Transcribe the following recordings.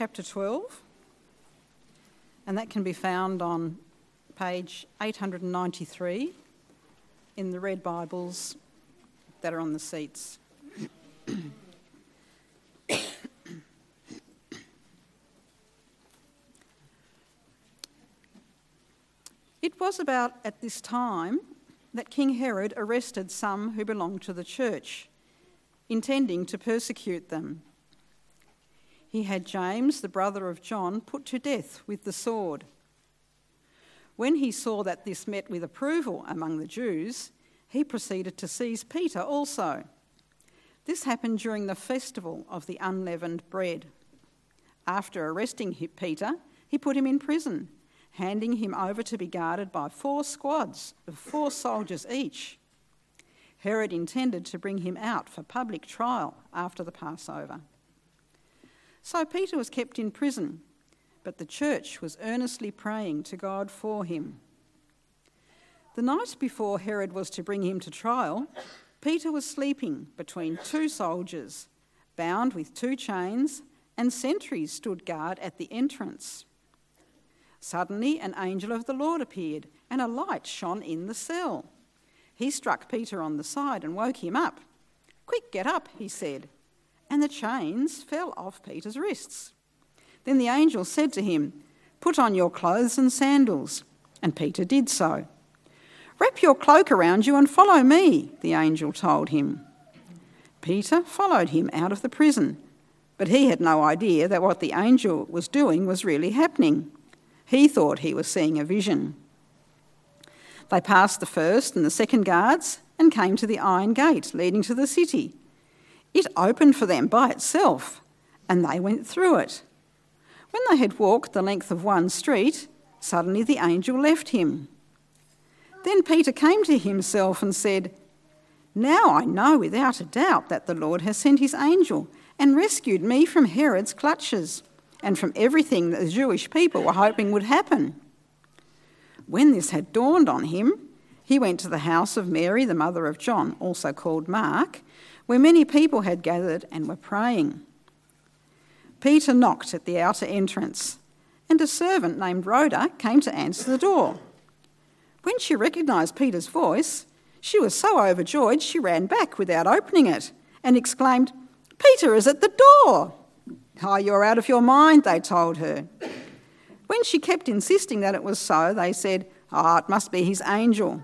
chapter 12, and that can be found on page 893 in the red Bibles that are on the seats. It was about at this time that King Herod arrested some who belonged to the church, intending to persecute them. He had James, the brother of John, put to death with the sword. When he saw that this met with approval among the Jews, he proceeded to seize Peter also. This happened during the festival of the unleavened bread. After arresting Peter, he put him in prison, handing him over to be guarded by 4 squads of 4 soldiers each. Herod intended to bring him out for public trial after the Passover. So Peter was kept in prison, but the church was earnestly praying to God for him. The night before Herod was to bring him to trial, Peter was sleeping between 2 soldiers, bound with 2 chains, and sentries stood guard at the entrance. Suddenly an angel of the Lord appeared, and a light shone in the cell. He struck Peter on the side and woke him up. "Quick, get up," he said, and the chains fell off Peter's wrists. Then the angel said to him, "Put on your clothes and sandals," and Peter did so. "Wrap your cloak around you and follow me," the angel told him. Peter followed him out of the prison, but he had no idea that what the angel was doing was really happening. He thought he was seeing a vision. They passed the first and the second guards and came to the iron gate leading to the city. It opened for them by itself, and they went through it. When they had walked the length of one street, suddenly the angel left him. Then Peter came to himself and said, "Now I know without a doubt that the Lord has sent his angel and rescued me from Herod's clutches and from everything that the Jewish people were hoping would happen." When this had dawned on him, he went to the house of Mary, the mother of John, also called Mark, where many people had gathered and were praying. Peter knocked at the outer entrance, and a servant named Rhoda came to answer the door. When she recognised Peter's voice, she was so overjoyed she ran back without opening it and exclaimed, "Peter is at the door!" "Oh, you're out of your mind," they told her. When she kept insisting that it was so, they said, "Oh, it must be his angel."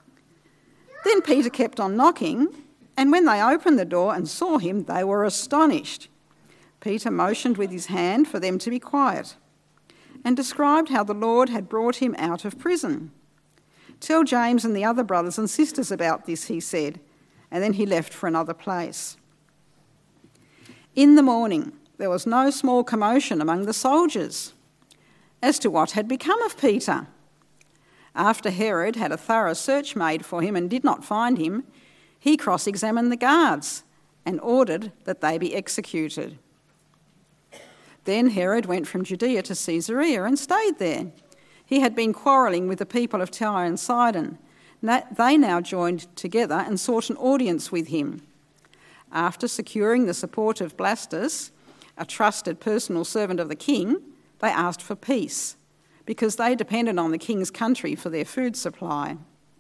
Then Peter kept on knocking, and when they opened the door and saw him, they were astonished. Peter motioned with his hand for them to be quiet and described how the Lord had brought him out of prison. "Tell James and the other brothers and sisters about this," he said, and then he left for another place. In the morning, there was no small commotion among the soldiers as to what had become of Peter. After Herod had a thorough search made for him and did not find him, he cross-examined the guards and ordered that they be executed. Then Herod went from Judea to Caesarea and stayed there. He had been quarrelling with the people of Tyre and Sidon. They now joined together and sought an audience with him. After securing the support of Blastus, a trusted personal servant of the king, they asked for peace, because they depended on the king's country for their food supply.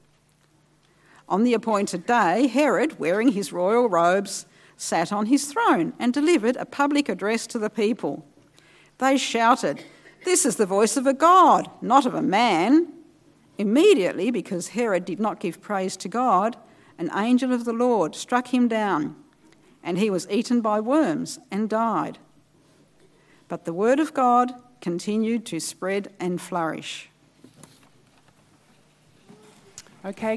On the appointed day, Herod, wearing his royal robes, sat on his throne and delivered a public address to the people. They shouted, "This is the voice of a god, not of a man." Immediately, because Herod did not give praise to God, an angel of the Lord struck him down, and he was eaten by worms and died. But the word of God continued to spread and flourish. Okay.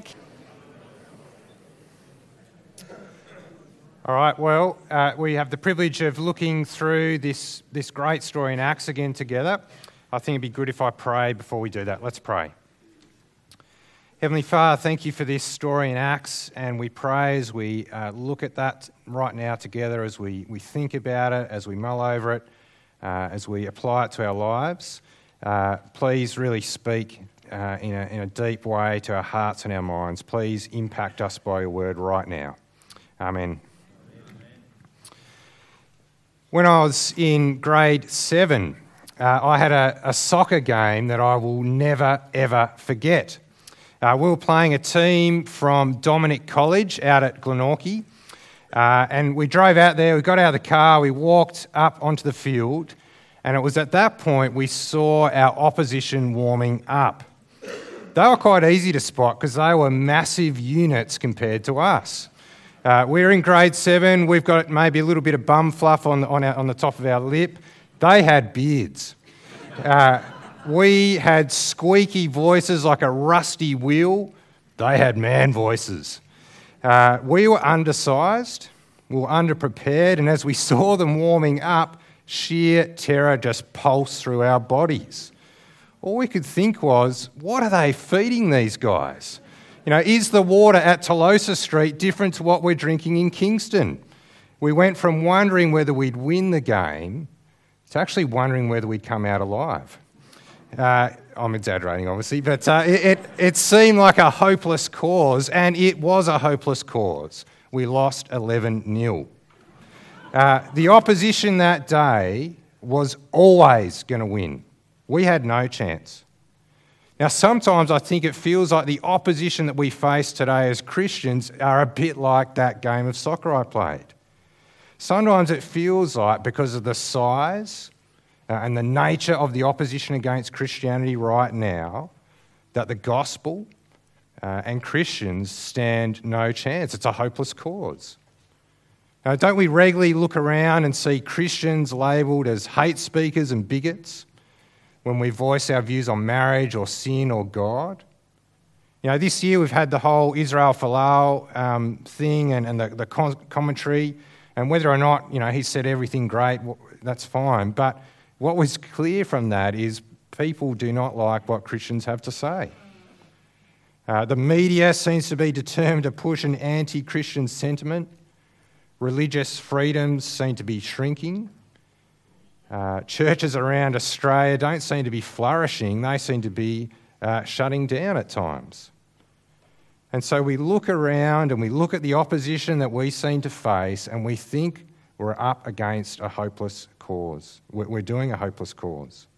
All right, well, we have the privilege of looking through this great story in Acts again together. I think it'd be good if I pray before we do that. Let's pray. Heavenly Father, thank you for this story in Acts, and we pray as we look at that right now together, as we think about it, as we mull over it, as we apply it to our lives. Please really speak in a deep way to our hearts and our minds. Please impact us by your word right now. Amen. When I was in grade 7, I had a soccer game that I will never, ever forget. We were playing a team from Dominic College out at Glenorchy, and we drove out there, we got out of the car, we walked up onto the field, and it was at that point we saw our opposition warming up. They were quite easy to spot because they were massive units compared to us. We're in grade 7, we've got maybe a little bit of bum fluff on the top of our lip. They had beards. We had squeaky voices like a rusty wheel. They had man voices. We were undersized, we were underprepared, and as we saw them warming up, sheer terror just pulsed through our bodies. All we could think was, what are they feeding these guys? You know, is the water at Tolosa Street different to what we're drinking in Kingston? We went from wondering whether we'd win the game to actually wondering whether we'd come out alive. I'm exaggerating, obviously, but it seemed like a hopeless cause, and it was a hopeless cause. We lost 11-0. The opposition that day was always going to win. We had no chance. Now, sometimes I think it feels like the opposition that we face today as Christians are a bit like that game of soccer I played. Sometimes it feels like, because of the size and the nature of the opposition against Christianity right now, that the gospel and Christians stand no chance. It's a hopeless cause. Now, don't we regularly look around and see Christians labelled as hate speakers and bigots when we voice our views on marriage or sin or God? You know, this year we've had the whole Israel Folau thing and the commentary, and whether or not, you know, he said everything great, that's fine. But what was clear from that is people do not like what Christians have to say. The media seems to be determined to push an anti-Christian sentiment. Religious freedoms seem to be shrinking. Churches around Australia don't seem to be flourishing. They seem to be shutting down at times. And so we look around and we look at the opposition that we seem to face and we think we're up against a hopeless cause. We're doing a hopeless cause.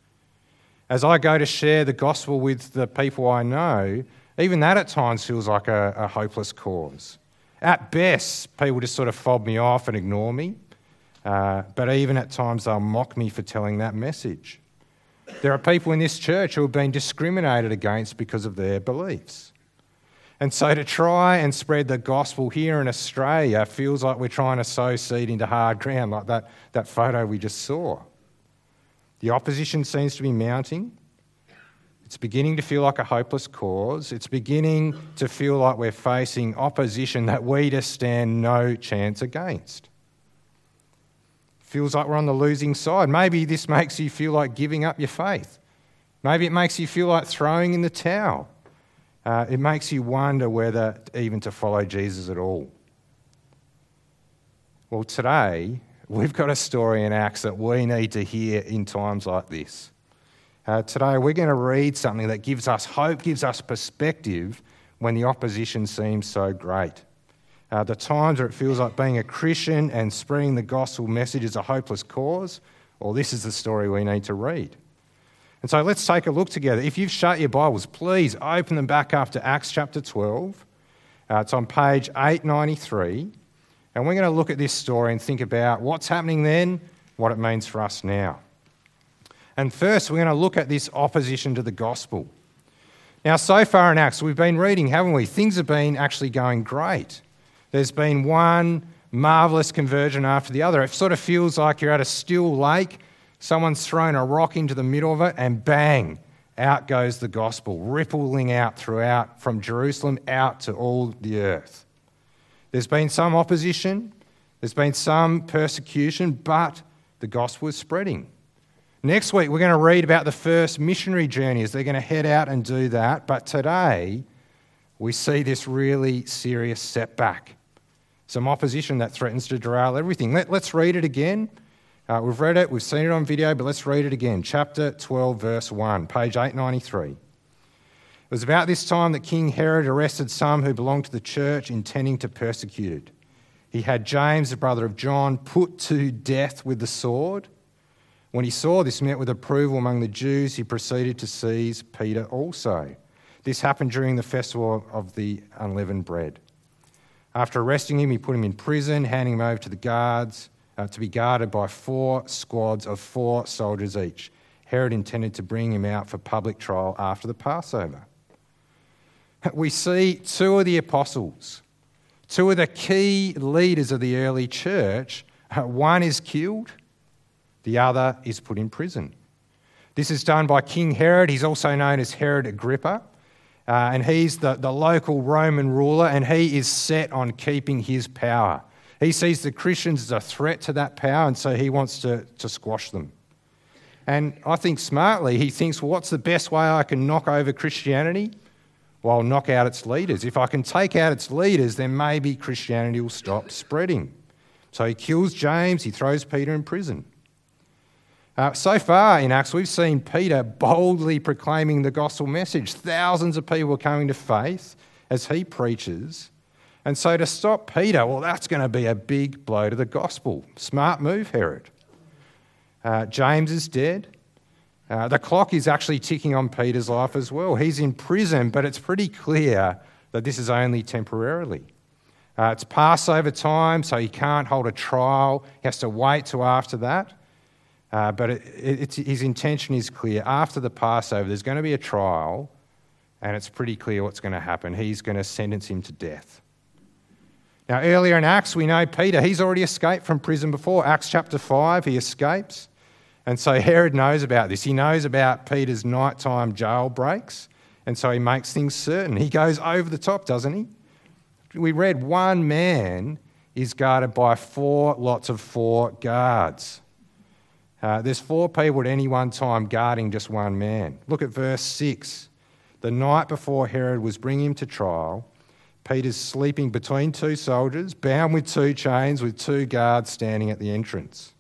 As I go to share the gospel with the people I know, even that at times feels like a hopeless cause. At best, people just sort of fob me off and ignore me. But even at times they'll mock me for telling that message. There are people in this church who have been discriminated against because of their beliefs. And so to try and spread the gospel here in Australia feels like we're trying to sow seed into hard ground, like that photo we just saw. The opposition seems to be mounting. It's beginning to feel like a hopeless cause. It's beginning to feel like we're facing opposition that we just stand no chance against. Feels like we're on the losing side. Maybe this makes you feel like giving up your faith. Maybe it makes you feel like throwing in the towel. It makes you wonder whether even to follow Jesus at all. Well, today, we've got a story in Acts that we need to hear in times like this. Today, we're going to read something that gives us hope, gives us perspective when the opposition seems so great. The times where it feels like being a Christian and spreading the gospel message is a hopeless cause, well, this is the story we need to read. And so let's take a look together. If you've shut your Bibles, please open them back up to Acts chapter 12. It's on page 893. And we're going to look at this story and think about what's happening then, what it means for us now. And first, we're going to look at this opposition to the gospel. Now, so far in Acts, we've been reading, haven't we? Things have been actually going great. There's been one marvellous conversion after the other. It sort of feels like you're at a still lake, someone's thrown a rock into the middle of it, and bang, out goes the gospel, rippling out throughout from Jerusalem out to all the earth. There's been some opposition, there's been some persecution, but the gospel is spreading. Next week, we're going to read about the first missionary journey as they're going to head out and do that. But today, we see this really serious setback. Some opposition that threatens to derail everything. Let's read it again. We've read it, we've seen it on video, but let's read it again. Chapter 12, verse 1, page 893. It was about this time that King Herod arrested some who belonged to the church, intending to persecute it. He had James, the brother of John, put to death with the sword. When he saw this met with approval among the Jews, he proceeded to seize Peter also. This happened during the festival of the unleavened bread. After arresting him, he put him in prison, handing him over to the guards to be guarded by 4 squads of 4 soldiers each. Herod intended to bring him out for public trial after the Passover. We see 2 of the apostles, 2 of the key leaders of the early church. One is killed, the other is put in prison. This is done by King Herod. He's also known as Herod Agrippa. And he's the local Roman ruler, and he is set on keeping his power. He sees the Christians as a threat to that power, and so he wants to squash them. And I think smartly, he thinks, well, what's the best way I can knock over Christianity? Well, I'll knock out its leaders. If I can take out its leaders, then maybe Christianity will stop spreading. So he kills James, he throws Peter in prison. So far in Acts, we've seen Peter boldly proclaiming the gospel message. Thousands of people are coming to faith as he preaches. And so to stop Peter, well, that's going to be a big blow to the gospel. Smart move, Herod. James is dead. The clock is actually ticking on Peter's life as well. He's in prison, but it's pretty clear that this is only temporarily. It's Passover time, so he can't hold a trial. He has to wait till after that. But his intention is clear. After the Passover, there's going to be a trial, and it's pretty clear what's going to happen. He's going to sentence him to death. Now, earlier in Acts, we know Peter, he's already escaped from prison before. Acts chapter 5, he escapes. And so Herod knows about this. He knows about Peter's nighttime jail breaks, and so he makes things certain. He goes over the top, doesn't he? We read 1 man is guarded by 4 lots of 4 guards. There's 4 people at any one time guarding just 1 man. Look at verse 6. The night before Herod was bringing him to trial, Peter's sleeping between 2 soldiers, bound with 2 chains, with 2 guards standing at the entrance.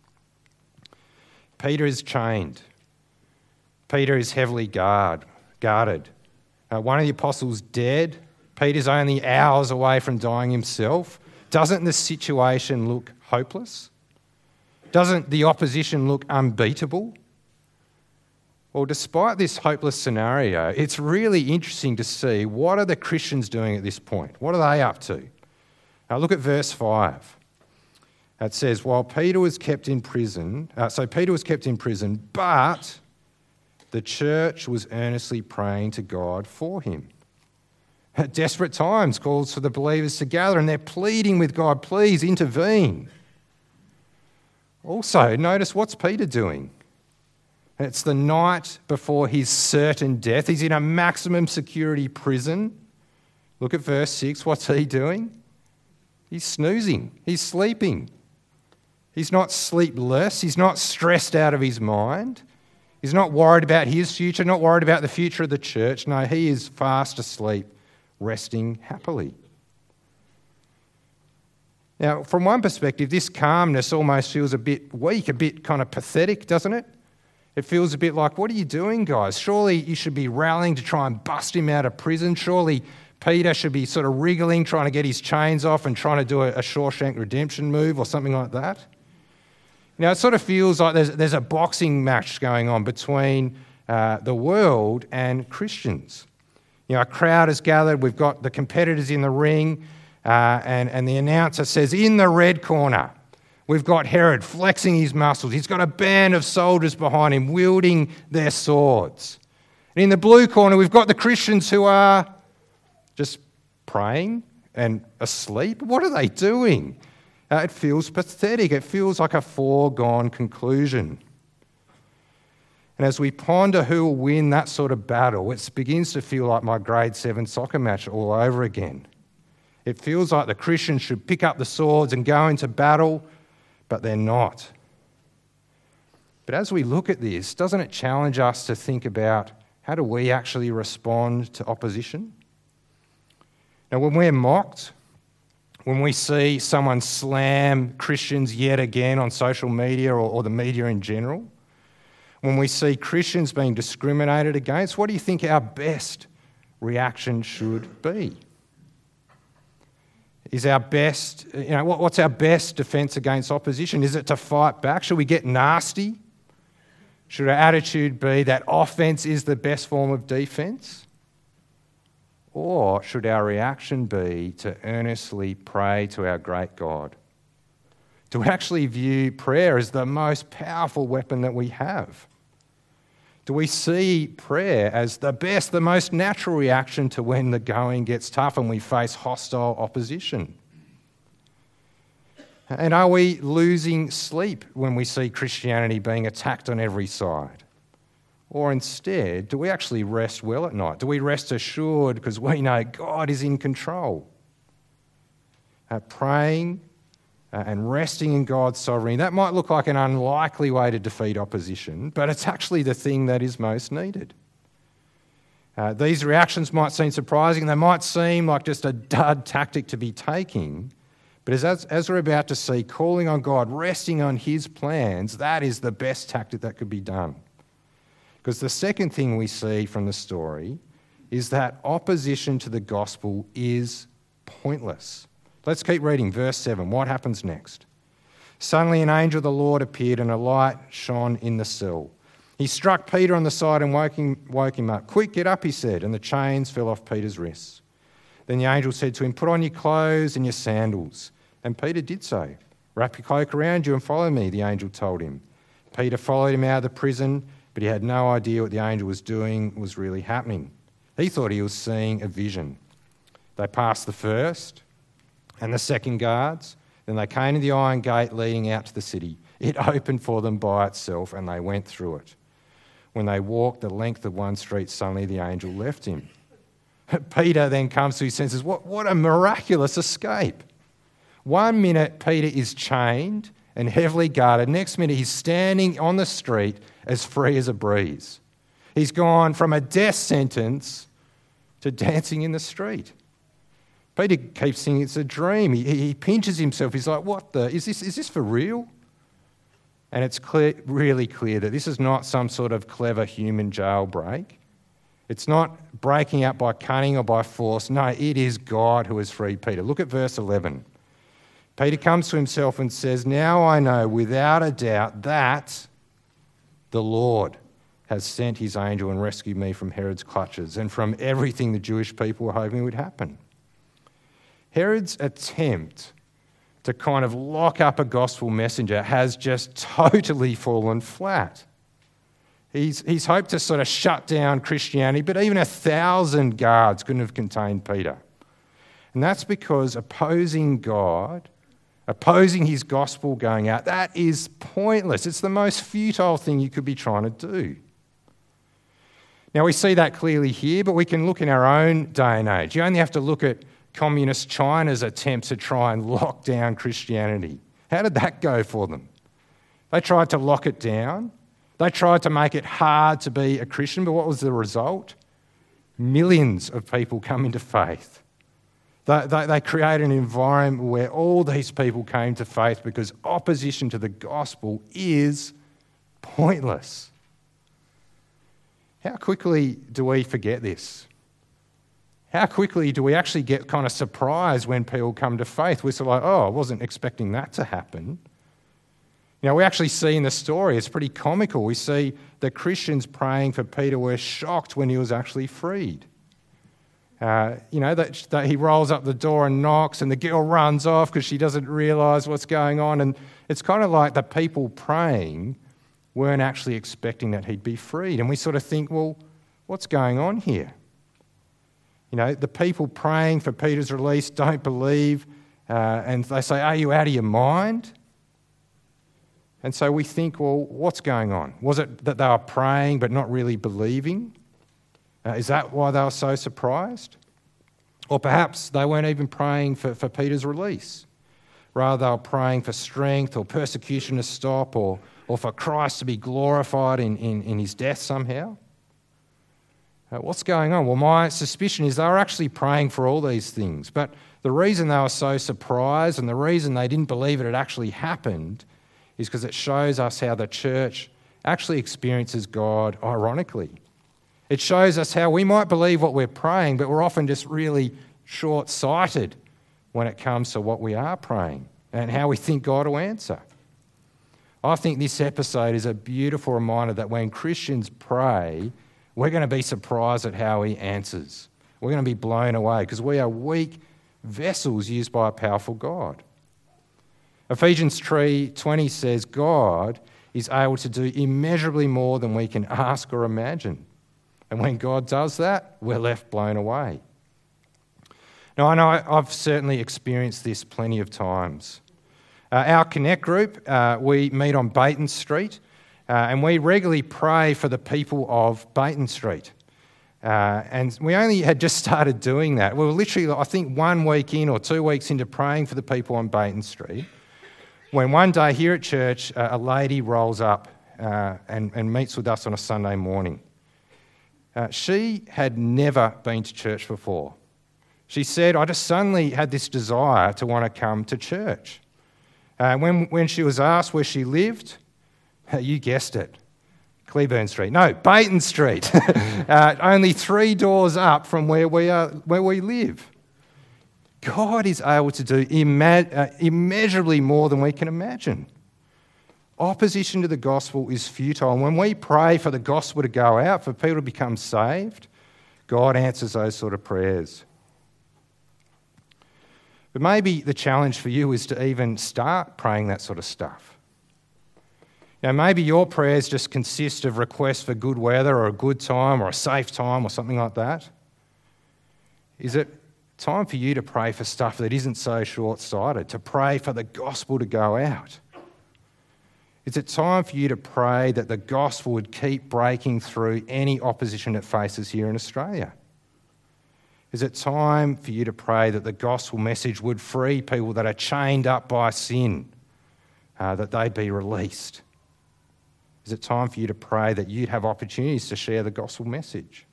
Peter is chained. Peter is heavily guarded. One of the apostles dead. Peter's only hours away from dying himself. Doesn't the situation look hopeless? Doesn't the opposition look unbeatable? Well, despite this hopeless scenario, it's really interesting to see what are the Christians doing at this point. What are they up to? Now look at verse 5. It says, while Peter was kept in prison, Peter was kept in prison, but the church was earnestly praying to God for him. At desperate times calls for the believers to gather, and they're pleading with God, please intervene. Also, notice what's Peter doing? It's the night before his certain death. He's in a maximum security prison. Look at verse 6. What's he doing? He's snoozing. He's sleeping. He's not sleepless. He's not stressed out of his mind. He's not worried about his future, not worried about the future of the church. No, he is fast asleep, resting happily. Now, from one perspective, this calmness almost feels a bit weak, a bit kind of pathetic, doesn't it? It feels a bit like, what are you doing, guys? Surely you should be rallying to try and bust him out of prison. Surely Peter should be sort of wriggling, trying to get his chains off and trying to do a Shawshank Redemption move or something like that. Now, it sort of feels like there's a boxing match going on between the world and Christians. You know, a crowd has gathered. We've got the competitors in the ring. And the announcer says, in the red corner, we've got Herod flexing his muscles. He's got a band of soldiers behind him wielding their swords. And in the blue corner, we've got the Christians who are just praying and asleep. What are they doing? It feels pathetic. It feels like a foregone conclusion. And as we ponder who will win that sort of battle, it begins to feel like my grade 7 soccer match all over again. It feels like the Christians should pick up the swords and go into battle, but they're not. But as we look at this, doesn't it challenge us to think about how do we actually respond to opposition? Now, when we're mocked, when we see someone slam Christians yet again on social media or the media in general, when we see Christians being discriminated against, what do you think our best reaction should be? is our best, what's our best defence against opposition? Is it to fight back? Should we get nasty? Should our attitude be that offence is the best form of defence? Or should our reaction be to earnestly pray to our great God? To actually view prayer as the most powerful weapon that we have? Do we see prayer as the best, the most natural reaction to when the going gets tough and we face hostile opposition? And are we losing sleep when we see Christianity being attacked on every side? Or instead, do we actually rest well at night? Do we rest assured because we know God is in control? Praying and resting in God's sovereignty, that might look like an unlikely way to defeat opposition, but it's actually the thing that is most needed. These reactions might seem surprising. They might seem like just a dud tactic to be taking, but as we're about to see, calling on God, resting on his plans, that is the best tactic that could be done. Because the second thing we see from the story is that opposition to the gospel is pointless. Let's keep reading, verse 7. What happens next? Suddenly an angel of the Lord appeared and a light shone in the cell. He struck Peter on the side and woke him up. "Quick, get up," he said, and the chains fell off Peter's wrists. Then the angel said to him, "Put on your clothes and your sandals." And Peter did so. "Wrap your cloak around you and follow me," the angel told him. Peter followed him out of the prison, but he had no idea what the angel was doing was really happening. He thought he was seeing a vision. They passed the first and the second guards. Then they came to the iron gate leading out to the city. It opened for them by itself, and they went through it. When they walked the length of one street, suddenly the angel left him. Peter then comes to his senses. What a miraculous escape. 1 minute, Peter is chained and heavily guarded. Next minute, he's standing on the street as free as a breeze. He's gone from a death sentence to dancing in the street. Peter keeps thinking it's a dream. He pinches himself. He's like, is this for real? And it's really clear that this is not some sort of clever human jailbreak. It's not breaking out by cunning or by force. No, it is God who has freed Peter. Look at verse 11. Peter comes to himself and says, "Now I know without a doubt that the Lord has sent his angel and rescued me from Herod's clutches and from everything the Jewish people were hoping would happen." Herod's attempt to kind of lock up a gospel messenger has just totally fallen flat. He's hoped to sort of shut down Christianity, but even 1,000 guards couldn't have contained Peter. And that's because opposing God, opposing his gospel going out, that is pointless. It's the most futile thing you could be trying to do. Now, we see that clearly here, but we can look in our own day and age. You only have to look at communist China's attempts to try and lock down Christianity. How did that go for them? They tried to lock it down. They tried to make it hard to be a Christian, but what was the result? Millions of people come into faith. They created an environment where all these people came to faith because opposition to the gospel is pointless. How quickly do we forget this? How quickly do we actually get kind of surprised when people come to faith? We're sort of like, I wasn't expecting that to happen. Now, we actually see in the story, it's pretty comical. We see the Christians praying for Peter were shocked when he was actually freed. That he rolls up the door and knocks and the girl runs off because she doesn't realise what's going on. And it's kind of like the people praying weren't actually expecting that he'd be freed. And we sort of think, well, what's going on here? The people praying for Peter's release don't believe, and they say, "Are you out of your mind?" And so we think, well, what's going on? Was it that they were praying but not really believing? Is that why they were so surprised? Or perhaps they weren't even praying for Peter's release. Rather, they were praying for strength or persecution to stop or for Christ to be glorified in his death somehow. What's going on? Well, my suspicion is they were actually praying for all these things. But the reason they were so surprised and the reason they didn't believe it had actually happened is because it shows us how the church actually experiences God ironically. It shows us how we might believe what we're praying, but we're often just really short-sighted when it comes to what we are praying and how we think God will answer. I think this episode is a beautiful reminder that when Christians pray, we're going to be surprised at how he answers. We're going to be blown away because we are weak vessels used by a powerful God. Ephesians 3:20 says, God is able to do immeasurably more than we can ask or imagine. And when God does that, we're left blown away. Now, I know I've certainly experienced this plenty of times. Our Connect group, we meet on Bayton Street, and we regularly pray for the people of Bayton Street. And we only had just started doing that. We were literally, I think, 1 week in or 2 weeks into praying for the people on Bayton Street, when one day here at church, a lady rolls up and meets with us on a Sunday morning. She had never been to church before. She said, I just suddenly had this desire to want to come to church. When she was asked where she lived, you guessed it, Cleburne Street. No, Bayton Street. Only 3 doors up from where we live. God is able to do immeasurably more than we can imagine. Opposition to the gospel is futile. And when we pray for the gospel to go out, for people to become saved, God answers those sort of prayers. But maybe the challenge for you is to even start praying that sort of stuff. Now, maybe your prayers just consist of requests for good weather or a good time or a safe time or something like that. Is it time for you to pray for stuff that isn't so short-sighted, to pray for the gospel to go out? Is it time for you to pray that the gospel would keep breaking through any opposition it faces here in Australia? Is it time for you to pray that the gospel message would free people that are chained up by sin, that they'd be released? Is it time for you to pray that you'd have opportunities to share the gospel message?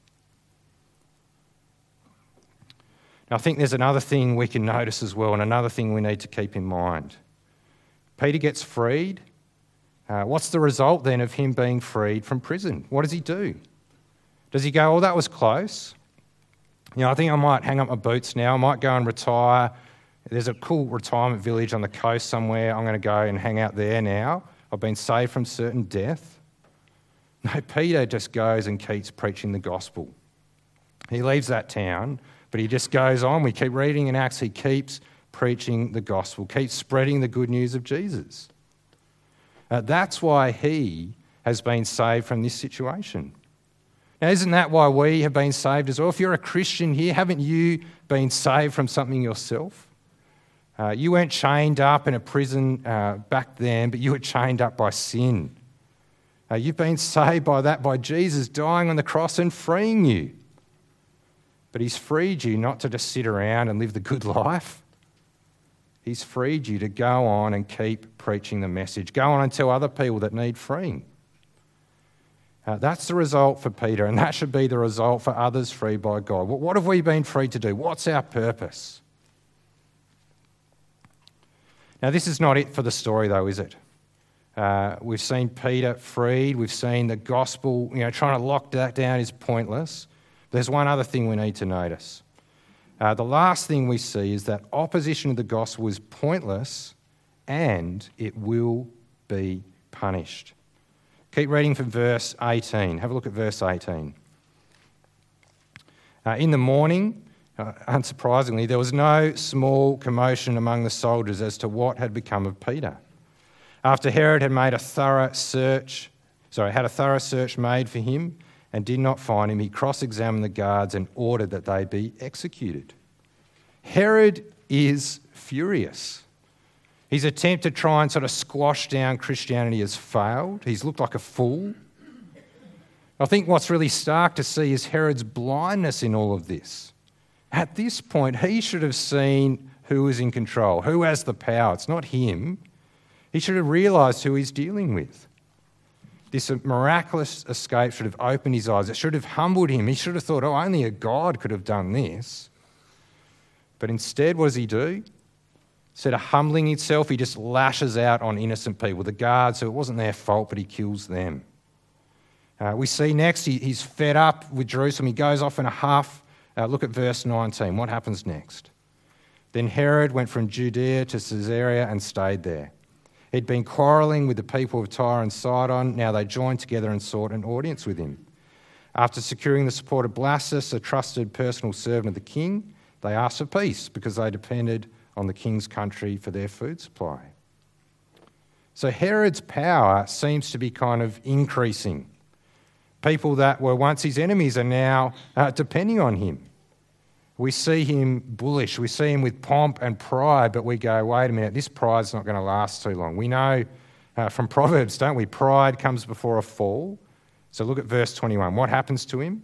Now, I think there's another thing we can notice as well, and another thing we need to keep in mind. Peter gets freed. What's the result then of him being freed from prison? What does he do? Does he go, oh, that was close? You know, I think I might hang up my boots now. I might go and retire. There's a cool retirement village on the coast somewhere. I'm going to go and hang out there now. I've been saved from certain death. No, Peter just goes and keeps preaching the gospel. He leaves that town, but he just goes on. We keep reading in Acts. He keeps preaching the gospel, keeps spreading the good news of Jesus. That's why he has been saved from this situation. Now, isn't that why we have been saved as well? If you're a Christian here, haven't you been saved from something yourself? You weren't chained up in a prison back then, but you were chained up by sin. You've been saved by that, by Jesus dying on the cross and freeing you. But he's freed you not to just sit around and live the good life. He's freed you to go on and keep preaching the message. Go on and tell other people that need freeing. That's the result for Peter, and that should be the result for others freed by God. What have we been freed to do? What's our purpose? Now, this is not it for the story, though, is it? We've seen Peter freed. We've seen the gospel, trying to lock that down is pointless. There's one other thing we need to notice. The last thing we see is that opposition to the gospel is pointless and it will be punished. Keep reading from verse 18. Have a look at verse 18. In the morning, unsurprisingly, there was no small commotion among the soldiers as to what had become of Peter. After Herod had had a thorough search made for him and did not find him, he cross-examined the guards and ordered that they be executed. Herod is furious. His attempt to try and sort of squash down Christianity has failed. He's looked like a fool. I think what's really stark to see is Herod's blindness in all of this. At this point, he should have seen who is in control, who has the power. It's not him. He should have realised who he's dealing with. This miraculous escape should have opened his eyes. It should have humbled him. He should have thought, only a God could have done this. But instead, what does he do? Instead of humbling himself, he just lashes out on innocent people, the guards, who it wasn't their fault, but he kills them. We see next, he's fed up with Jerusalem. He goes off in a huff. Look at verse 19. What happens next? Then Herod went from Judea to Caesarea and stayed there. He'd been quarrelling with the people of Tyre and Sidon. Now they joined together and sought an audience with him. After securing the support of Blastus, a trusted personal servant of the king, they asked for peace because they depended on the king's country for their food supply. So Herod's power seems to be kind of increasing. People that were once his enemies are now depending on him. We see him bullish, we see him with pomp and pride, but we go, wait a minute, this pride's not going to last too long. We know from Proverbs, don't we? Pride comes before a fall. So look at verse 21. What happens to him?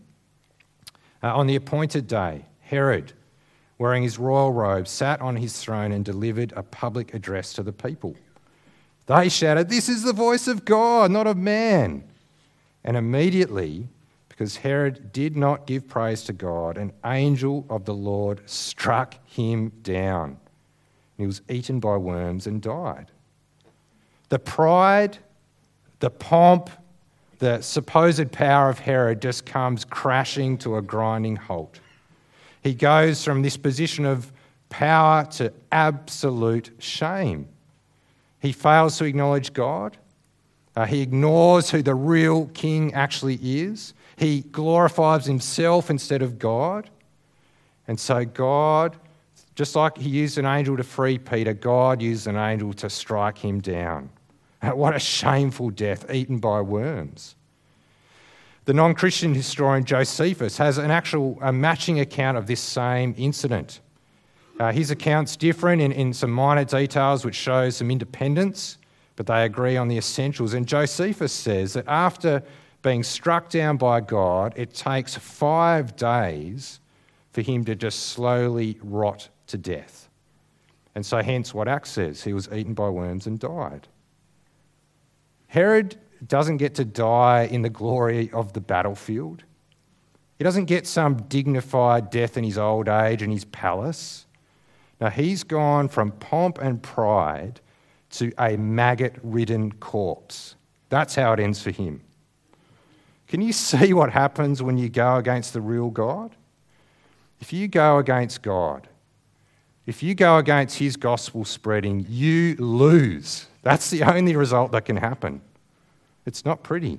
On the appointed day, Herod, wearing his royal robe, sat on his throne and delivered a public address to the people. They shouted, "This is the voice of God, not of man." And immediately, because Herod did not give praise to God, an angel of the Lord struck him down. He was eaten by worms and died. The pride, the pomp, the supposed power of Herod just comes crashing to a grinding halt. He goes from this position of power to absolute shame. He fails to acknowledge God. He ignores who the real king actually is. He glorifies himself instead of God. And so God, just like he used an angel to free Peter, God used an angel to strike him down. What a shameful death, eaten by worms. The non-Christian historian Josephus has a matching account of this same incident. His account's different in some minor details which show some independence, but they agree on the essentials. And Josephus says that after being struck down by God, it takes 5 days for him to just slowly rot to death. And so hence what Acts says, he was eaten by worms and died. Herod doesn't get to die in the glory of the battlefield. He doesn't get some dignified death in his old age in his palace. Now he's gone from pomp and pride to a maggot-ridden corpse. That's how it ends for him. Can you see what happens when you go against the real God? If you go against God, if you go against his gospel spreading, you lose. That's the only result that can happen. It's not pretty.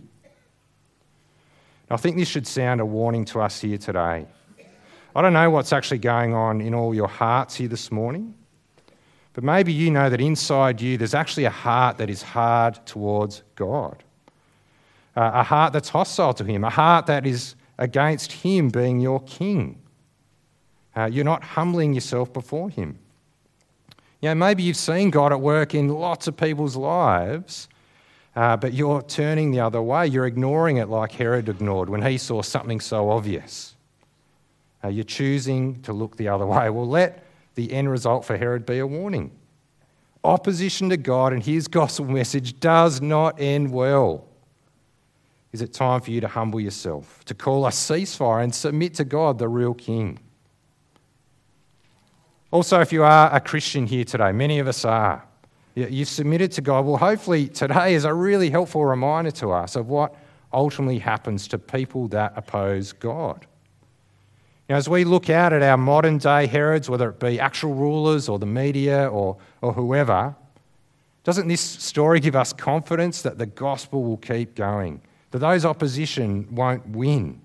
I think this should sound a warning to us here today. I don't know what's actually going on in all your hearts here this morning, but maybe you know that inside you there's actually a heart that is hard towards God, a heart that's hostile to him, a heart that is against him being your king. You're not humbling yourself before him. You know, maybe you've seen God at work in lots of people's lives, but you're turning the other way. You're ignoring it like Herod ignored when he saw something so obvious. You're choosing to look the other way. Well, let the end result for Herod be a warning. Opposition to God and his gospel message does not end well. Is it time for you to humble yourself, to call a ceasefire and submit to God, the real king? Also, if you are a Christian here today, many of us are, you've submitted to God. Well, hopefully today is a really helpful reminder to us of what ultimately happens to people that oppose God. Now, as we look out at our modern day Herods, whether it be actual rulers or the media or whoever, doesn't this story give us confidence that the gospel will keep going, that those opposition won't win?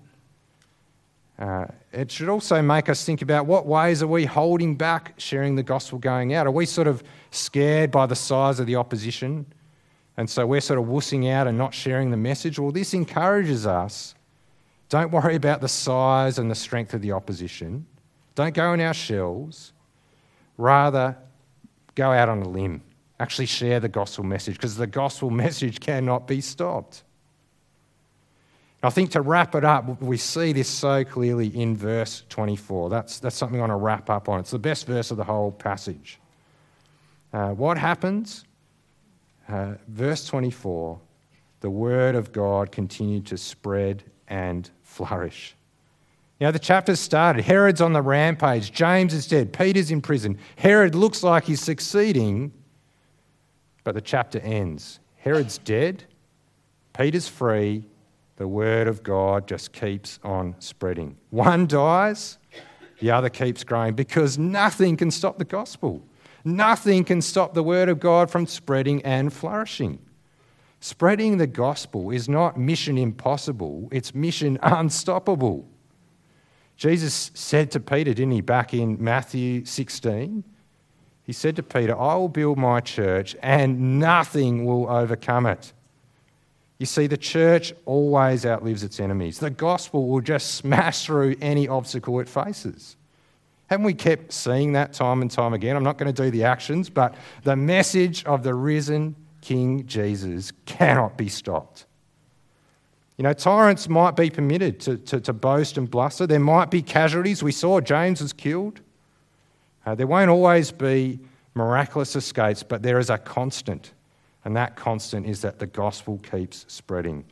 It should also make us think about what ways are we holding back sharing the gospel going out? Are we sort of scared by the size of the opposition and so we're sort of wussing out and not sharing the message? Well, this encourages us. Don't worry about the size and the strength of the opposition. Don't go in our shells. Rather, go out on a limb. Actually share the gospel message, because the gospel message cannot be stopped. I think to wrap it up, we see this so clearly in verse 24. That's something I want to wrap up on. It's the best verse of the whole passage. What happens? Verse 24, the word of God continued to spread and flourish. You know, the chapter's started. Herod's on the rampage. James is dead. Peter's in prison. Herod looks like he's succeeding, but the chapter ends. Herod's dead. Peter's free. The word of God just keeps on spreading. One dies, The other keeps growing because nothing can stop the gospel. Nothing can stop the word of God from spreading and flourishing. Spreading the gospel is not mission impossible, it's mission unstoppable. Jesus said to Peter, didn't he, back in Matthew 16? He said to Peter, I will build my church and nothing will overcome it. You see, the church always outlives its enemies. The gospel will just smash through any obstacle it faces. Haven't we kept seeing that time and time again? I'm not going to do the actions, but the message of the risen King Jesus cannot be stopped. You know, tyrants might be permitted to boast and bluster. There might be casualties. We saw James was killed. There won't always be miraculous escapes, but there is a constant, and that constant is that the gospel keeps spreading.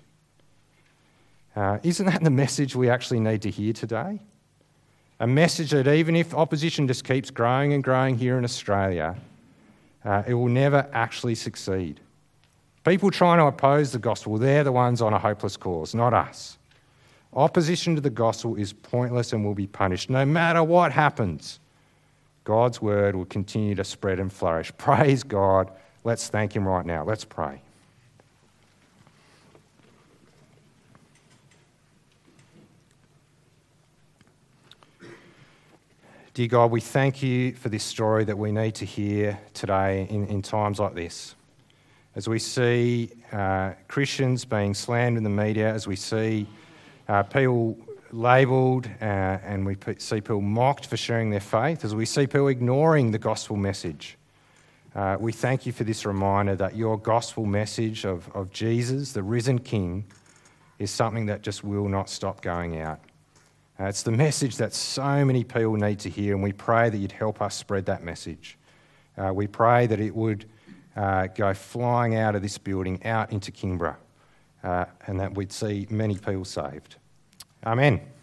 Isn't that the message we actually need to hear today? A message that even if opposition just keeps growing and growing here in Australia, it will never actually succeed. People trying to oppose the gospel, they're the ones on a hopeless cause, not us. Opposition to the gospel is pointless and will be punished. No matter what happens, God's word will continue to spread and flourish. Praise God. Let's thank him right now. Let's pray. Dear God, we thank you for this story that we need to hear today in times like this. As we see Christians being slammed in the media, as we see people labelled and we see people mocked for sharing their faith, as we see people ignoring the gospel message, we thank you for this reminder that your gospel message of Jesus, the risen King, is something that just will not stop going out. It's the message that so many people need to hear, and we pray that you'd help us spread that message. We pray that it would go flying out of this building, out into Kingborough, and that we'd see many people saved. Amen.